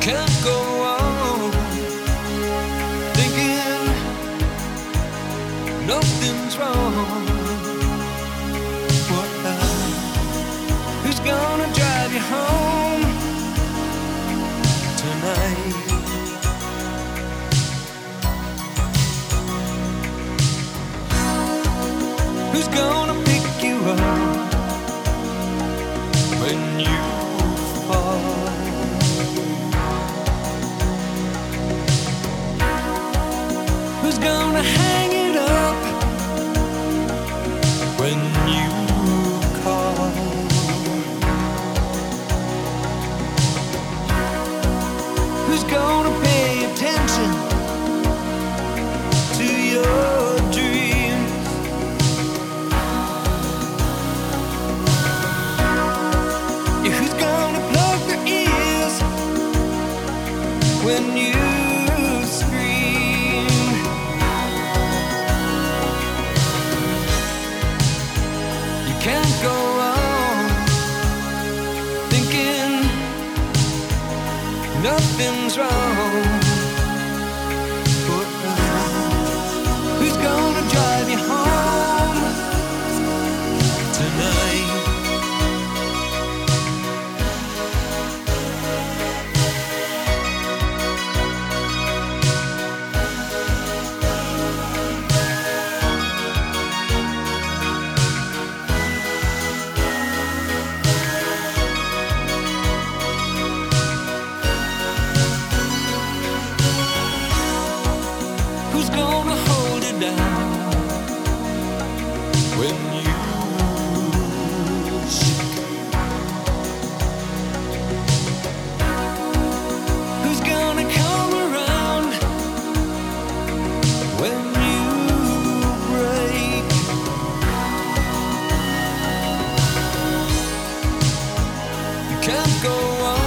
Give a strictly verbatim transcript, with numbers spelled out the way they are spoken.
can't go on thinking nothing's wrong. What now? Who's gonna drive you home tonight? Who's gonna pick you up when you fall? Who's gonna hang it up when you call? Who's gonna pay attention to your dreams? Yeah, who's gonna plug their ears when you can't go on thinking nothing's wrong. But who's gonna drive you home tonight? Who's gonna hold it down when you sick? Who's gonna come around when you break? You can't go on